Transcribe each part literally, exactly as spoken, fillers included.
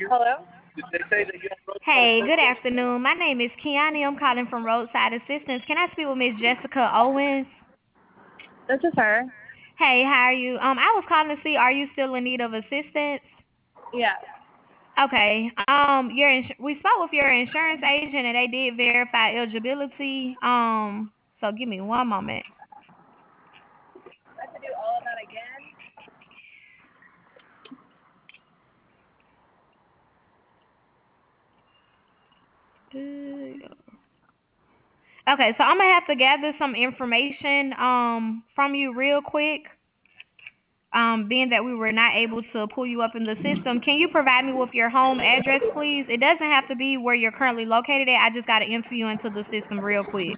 Hello? Hey, good afternoon. My name is Kiani. I'm calling from Roadside Assistance. Can I speak with Miss Jessica Owens? This is her. Hey, how are you? Um, I was calling to see, are you still in need of assistance? Yes. Okay. Um, your ins- we spoke with your insurance agent and they did verify eligibility. Um, so give me one moment. I have to do all of that again? Okay, so I'm gonna have to gather some information um from you real quick. Um, being that we were not able to pull you up in the system, can you provide me with your home address, please? It doesn't have to be where you're currently located at. I just got to enter you into the system real quick.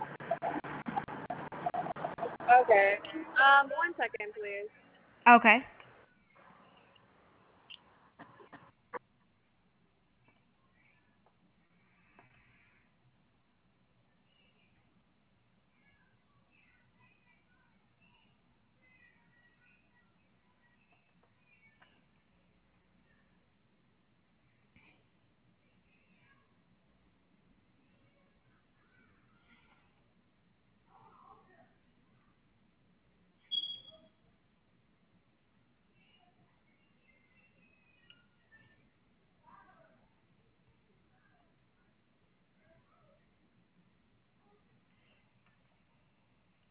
Okay. Um, one second, please. Okay.